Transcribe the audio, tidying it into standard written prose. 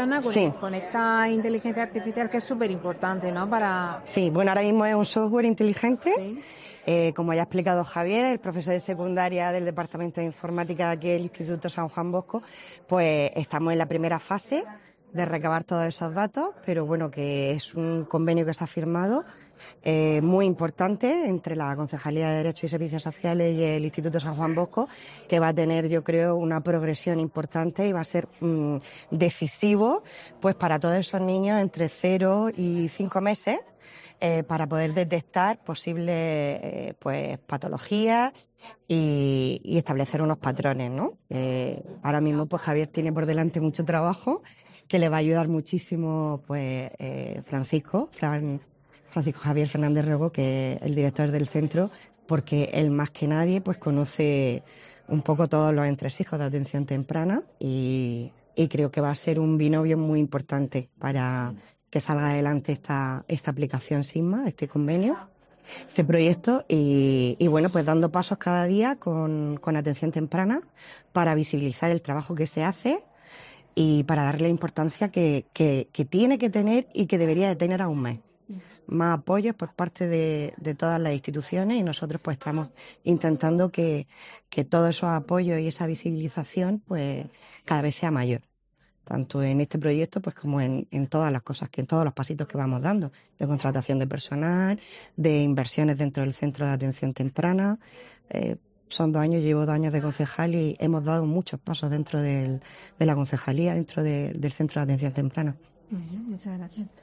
temprana Sí. con esta inteligencia artificial que es súper importante, ¿no? Para... Sí, bueno, ahora mismo es un software inteligente. Sí. Como ya ha explicado Javier, el profesor de secundaria del Departamento de Informática de aquí del Instituto San Juan Bosco, pues estamos en la primera fase de recabar todos esos datos, pero bueno, que es un convenio que se ha firmado muy importante entre la Concejalía de Derechos y Servicios Sociales y el Instituto San Juan Bosco, que va a tener, yo creo, una progresión importante y va a ser decisivo pues para todos esos niños entre 0 y 5 meses, para poder detectar posibles pues patologías y establecer unos patrones, ¿no? Ahora mismo pues Javier tiene por delante mucho trabajo que le va a ayudar muchísimo pues Francisco Javier Fernández Rego, que es el director del centro, porque él más que nadie pues conoce un poco todos los entresijos de atención temprana y creo que va a ser un binomio muy importante para que salga adelante esta aplicación Sigma, este convenio, este proyecto y bueno, pues dando pasos cada día con atención temprana para visibilizar el trabajo que se hace y para darle la importancia que tiene que tener y que debería de tener aún más. Más apoyos por parte de todas las instituciones y nosotros pues estamos intentando que todos esos apoyos y esa visibilización pues cada vez sea mayor, tanto en este proyecto pues como en todas las cosas, en todos los pasitos que vamos dando, de contratación de personal, de inversiones dentro del centro de atención temprana. Son 2 años, llevo 2 años de concejal y hemos dado muchos pasos dentro de la concejalía, dentro del centro de atención temprana. Muchas gracias.